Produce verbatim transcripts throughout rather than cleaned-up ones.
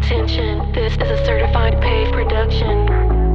Attention, this is a certified PAVE production.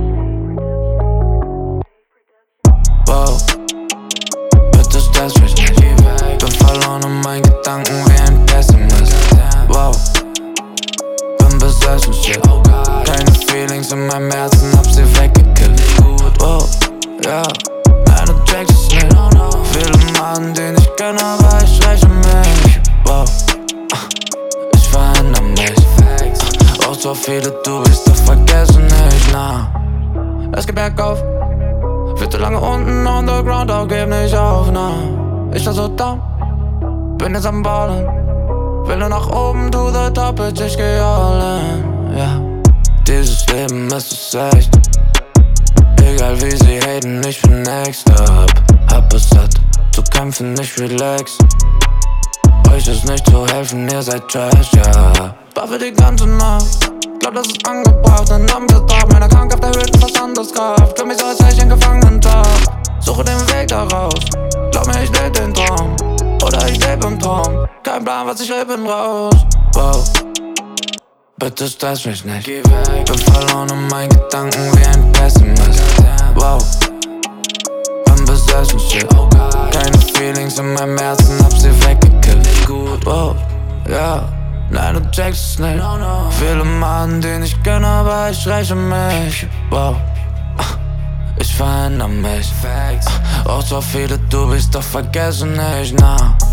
Wow, bitte stress mich nicht. Bin verloren in meinen Gedanken wie ein Pessimist. Wow, bin besessen, shit. Keine Feelings in meinem Herzen, hab sie weggekillt. Wow, ja, nein, du checkst es nicht. Viele Mann, den ich kenne, aber ich räche mich. Wow, ich verändere mich. Auch so viele, du willst doch vergessen nicht, na. Es geht bergauf, viel zu lange unten underground, auch geb nicht auf, na. Ich war so down, bin jetzt am Ballen. Will nur nach oben, to the top, bitch, ich geh all in, ja. Dieses Leben ist es echt. Egal wie sie haten, ich bin next up. Hab es satt, zu kämpfen, ich relax. Euch ist nicht zu helfen, ihr seid trash, ja. War für die ganze Nacht, glaub das ist angebracht. In Anbetracht meiner Krankheit erhöht Verstandeskraft. Für mich so als wäre ich in Gefangenentag. Suche den Weg da raus, glaub mir, ich lebe den Traum. Oder ich lebe im Traum, kein Plan, was ich will, bin raus. Wow, bitte stress mich nicht. Bin verloren in meinen Gedanken wie ein Pessimist. Wow, bin besessen, shit. Keine Feelings in meinem Herzen, hab sie weggekillt. Wow, ja, nein, du checkst es nicht. Viele Mann, den ich kenne, aber ich räche mich. Wow, ich verändere mich. Auch so viele, du bist doch vergessen nicht, na.